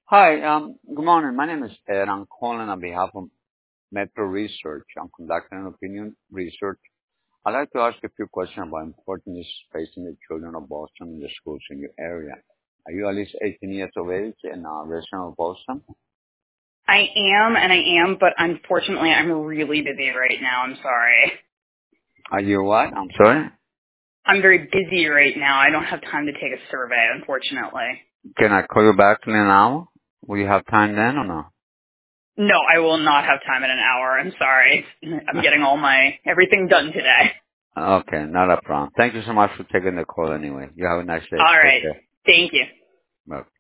Hi, good morning. My name is Ed. I'm calling on behalf of Metro Research. I'm conducting an opinion research. I'd like to ask a few questions about important issues facing the children of Boston and the schools in your area. Are you at least 18 years of age and a resident of Boston? I am, but unfortunately I'm really busy right now. I'm sorry. Are you what? I'm sorry? I'm very busy right now. I don't have time to take a survey, unfortunately. Can I call you back in an hour? Will you have time then or no? No, I will not have time in an hour. I'm sorry. I'm getting everything done today. Okay, not a problem. Thank you so much for taking the call anyway. You have a nice day. All Take right. care. Thank you. Bye.